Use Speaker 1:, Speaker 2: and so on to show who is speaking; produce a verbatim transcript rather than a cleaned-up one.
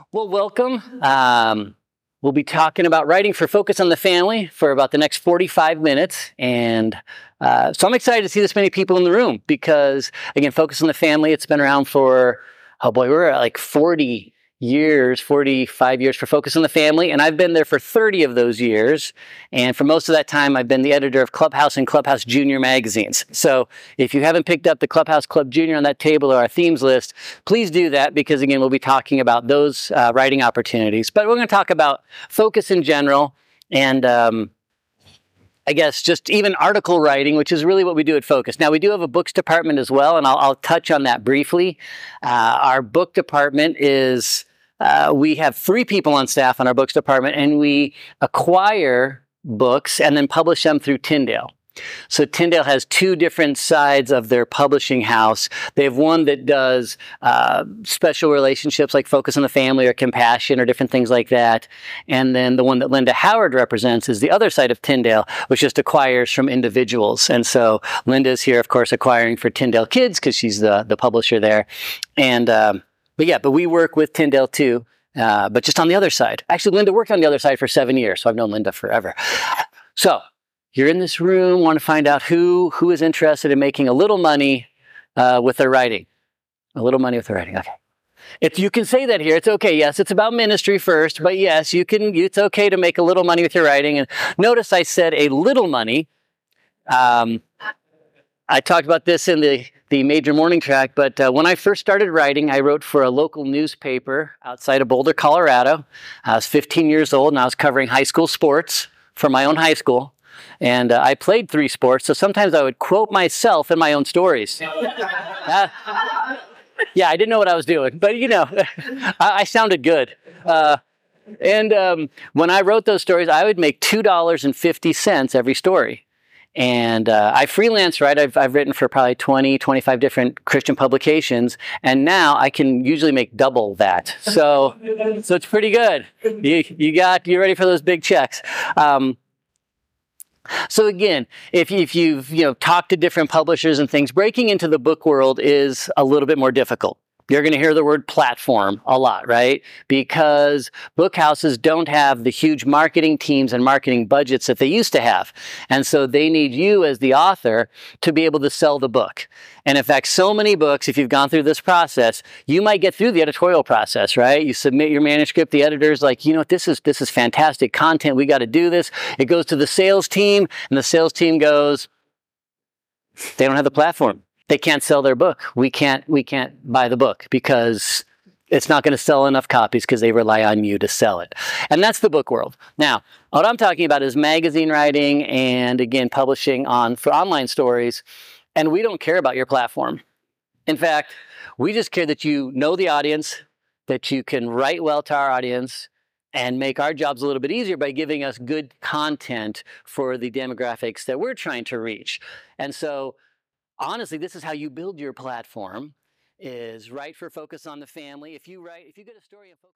Speaker 1: Well, welcome. Um, we'll be talking about writing for Focus on the Family for about the next forty-five minutes. And uh, so I'm excited to see this many people in the room because, again, Focus on the Family, it's been around for, oh boy, we're at like forty years, forty-five years for Focus on the Family. And I've been there for thirty of those years. And for most of that time, I've been the editor of Clubhouse and Clubhouse Junior magazines. So if you haven't picked up the Clubhouse Club Junior on that table or our themes list, please do that because, again, we'll be talking about those uh, writing opportunities. But we're going to talk about Focus in general and um, I guess just even article writing, which is really what we do at Focus. Now, we do have a books department as well, and I'll, I'll touch on that briefly. Uh, our book department is, uh, we have three people on staff on our books department, and we acquire books and then publish them through Tyndale. So Tyndale has two different sides of their publishing house. They have one that does uh, special relationships like Focus on the Family or Compassion or different things like that. And then the one that Linda Howard represents is the other side of Tyndale, which just acquires from individuals. And so Linda's here, of course, acquiring for Tyndale Kids because she's the, the publisher there. And, um, but yeah, but we work with Tyndale too, uh, but just on the other side. Actually, Linda worked on the other side for seven years, so I've known Linda forever. So you're in this room, want to find out who who is interested in making a little money uh, with their writing. A little money with their writing, okay. If you can say that here, it's okay. Yes, it's about ministry first, but yes, you can. It's okay to make a little money with your writing. And notice I said a little money. Um, I talked about this in the, the major morning track, but uh, when I first started writing, I wrote for a local newspaper outside of Boulder, Colorado. I was fifteen years old, and I was covering high school sports for my own high school. And uh, I played three sports, so sometimes I would quote myself in my own stories. Uh, yeah, I didn't know what I was doing, but you know, I, I sounded good. Uh, and um, when I wrote those stories, I would make two dollars and fifty cents every story. And uh, I freelance, right? I've, I've written for probably twenty, twenty-five different Christian publications, and now I can usually make double that. So, so it's pretty good. You, you got, you ready for those big checks? Um, So again, if, if you've you know talked to different publishers and things, breaking into the book world is a little bit more difficult. You're going to hear the word platform a lot, right? Because book houses don't have the huge marketing teams and marketing budgets that they used to have. And so they need you as the author to be able to sell the book. And in fact, so many books, if you've gone through this process, you might get through the editorial process, right? You submit your manuscript, the editor's like, you know, this is, this is fantastic content. We got to do this. It goes to the sales team, and the sales team goes, they don't have the platform. They can't sell their book. We can't, we can't buy the book because it's not going to sell enough copies because they rely on you to sell it. And that's the book world. Now, what I'm talking about is magazine writing and, again, publishing on for online stories. And we don't care about your platform. In fact, we just care that you know the audience, that you can write well to our audience, and make our jobs a little bit easier by giving us good content for the demographics that we're trying to reach. And so, honestly, this is how you build your platform, is write for Focus on the Family. If you write, if you get a story and focus